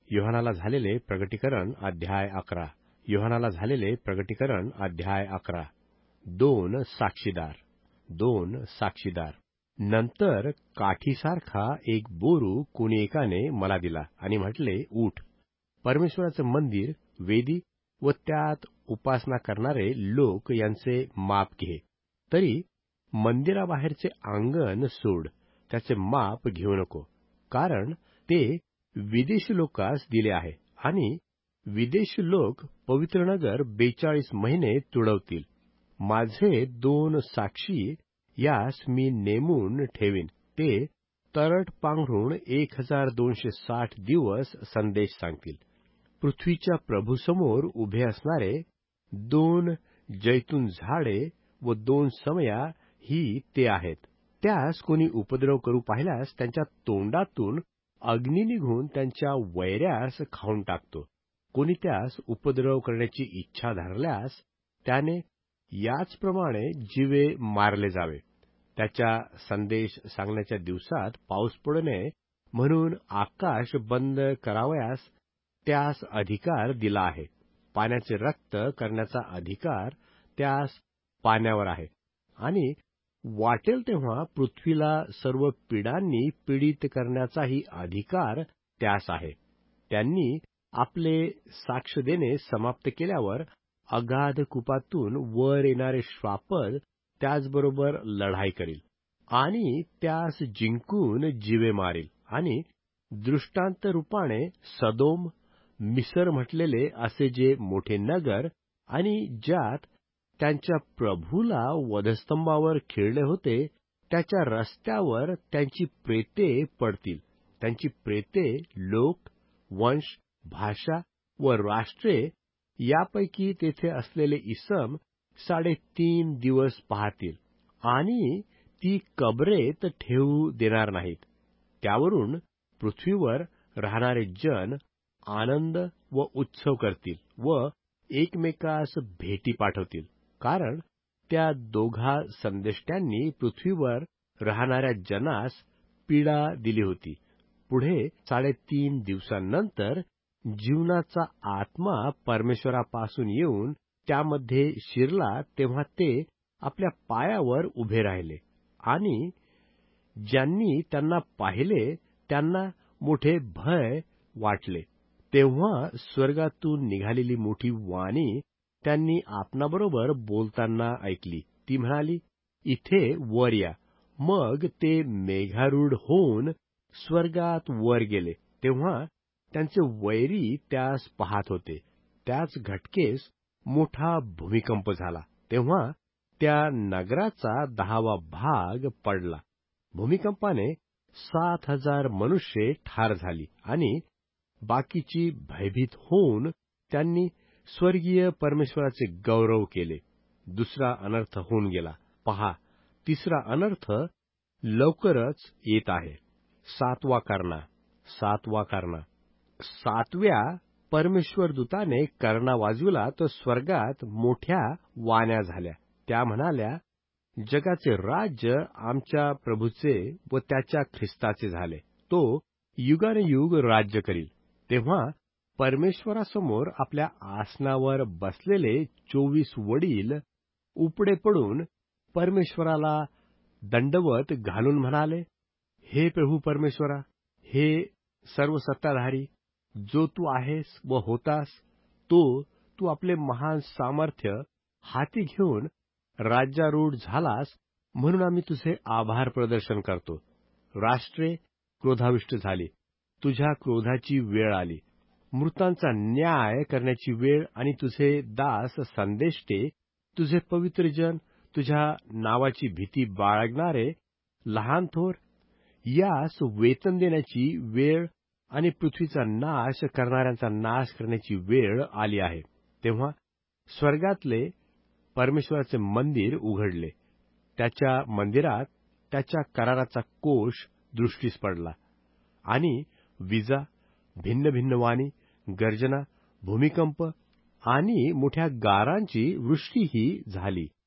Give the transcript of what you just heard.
योहानाला झालेले प्रगटीकरण अध्याय 11. योहानाला झालेले प्रगटीकरण अध्याय 11. 2 साक्षीदार. नंतर काठीसारखा एक बोरू कोणी एकाने मला दिला आणि म्हटले, उठ, परमेश्वराचं मंदिर, वेदी व त्यात उपासना करणारे लोक यांचे माप घे. तरी मंदिराबाहेरचे अंगण सोड, त्याचे माप घेऊ नको, कारण ते विदेशी लोकांस दिले आहे आणि विदेशी लोक पवित्र नगर 42 महिने तुडवतील. माझे 2 साक्षी यास मी नेमून ठेवीन. ते तरट पांघरून 1260 दिवस संदेश सांगतील. पृथ्वीच्या प्रभूसमोर उभे असणारे 2 जैतून झाडे व 2 समया ही ते आहेत. त्यास कोणी उपद्रव करू पाहिल्यास त्यांच्या तोंडातून अग्नी निघून त्यांच्या वैऱ्यास खाऊन टाकतो. कोणी त्यास उपद्रव करण्याची इच्छा धरल्यास त्याने याचप्रमाणे जीवे मारले जावे. त्याच्या संदेश सांगण्याच्या दिवसात पाऊस पडू नये म्हणून आकाश बंद करावयास त्यास अधिकार दिला आहे. पाण्याचे रक्त करण्याचा अधिकार त्यास पाण्यावर आहे आणि वाटेल तेव्हा पृथ्वीला सर्व पिडांनी पीडित करण्याचाही अधिकार त्यास आहे. त्यांनी आपले साक्ष देणे समाप्त केल्यावर अगाध कुपातून वर येणारे श्वापद त्याचबरोबर लढाई करील आणि त्यास जिंकून जीवे मारील आणि दृष्टांत रूपाने सदोम, मिसर म्हटलेले असे जे मोठे नगर आणि ज्यात त्यांच्या प्रभूला वधस्तंभावर खिळले होते, त्याच्या रस्त्यावर त्यांची प्रेते पडतील. त्यांची प्रेते लोक, वंश, भाषा व राष्ट्रे यापैकी तेथे असलेले इसम 3.5 दिवस पाहतील आणि ती कबरेत ठेवू देणार नाहीत. त्यावरून पृथ्वीवर राहणारे जन आनंद व उत्सव करतील व एकमेकास भेटी पाठवतील, कारण त्या दोघा संदेष्ट्यांनी पृथ्वीवर राहणाऱ्या जनास पीडा दिली होती. पुढे 3.5 दिवसांनंतर जीवनाचा आत्मा परमेश्वरापासून येऊन त्यामध्ये शिरला, तेव्हा ते आपल्या पायावर उभे राहिले आणि ज्यांनी त्यांना पाहिले त्यांना मोठे भय वाटले. तेव्हा स्वर्गातून निघालेली मोठी वाणी त्यांनी आपणाबरोबर बोलताना ऐकली. ती म्हणाली, इथे वर या. मग ते मेघारूढ होऊन स्वर्गात वर गेले. तेव्हा त्यांचे वैरी त्यास पाहत होते. त्याच घटकेस मोठा भूमिकंप झाला. तेव्हा त्या नगराचा 10वा भाग पडला. भूमिकंपाने 7,000 मनुष्ये ठार झाली आणि बाकीची भयभीत होऊन त्यांनी स्वर्गीय परमेश्वराचे गौरव केले. दुसरा अनर्थ होऊन गेला. पहा, तिसरा अनर्थ लवकरच येत आहे. 7वा करणा. 7व्या परमेश्वर दूताने करणा वाजविला तर स्वर्गात मोठ्या वाण्या झाल्या. त्या म्हणाल्या, जगाचे राज्य आमच्या प्रभूचे व त्याच्या ख्रिस्ताचे झाले. तो युगानुयुग राज्य करील. तेव्हा परमेश्वरासमोर आपल्या आसनावर बसलेले 24 वडील उपडे पडून परमेश्वराला दंडवत घालून म्हणाले, हे प्रभू परमेश्वरा, हे सर्व सत्ताधारी, जो तू आहेस व होतास, तू आपले महान सामर्थ्य हाती घेऊन राज्यारूढ झालास, म्हणून आम्ही तुझे आभार प्रदर्शन करतो. राष्ट्रे क्रोधाविष्ट झाली. तुझ्या क्रोधाची वेळ आली. मृतांचा न्याय करण्याची वेळ आणि तुझे दास संदेष्टे, तुझे पवित्र जन, तुझ्या नावाची भीती बाळगणारे लहान थोर, यास वेतन देण्याची वेळ आणि पृथ्वीचा नाश करणाऱ्यांचा नाश करण्याची वेळ आली आहे. तेव्हा स्वर्गातले परमेश्वराचे मंदिर उघडले. त्याच्या मंदिरात त्याच्या कराराचा कोश दृष्टीस पडला आणि विजा, भिन्न भिन्न वाणी, गर्जना, भूमिकंप आणि मोठ्या गारांची वृष्टीही झाली.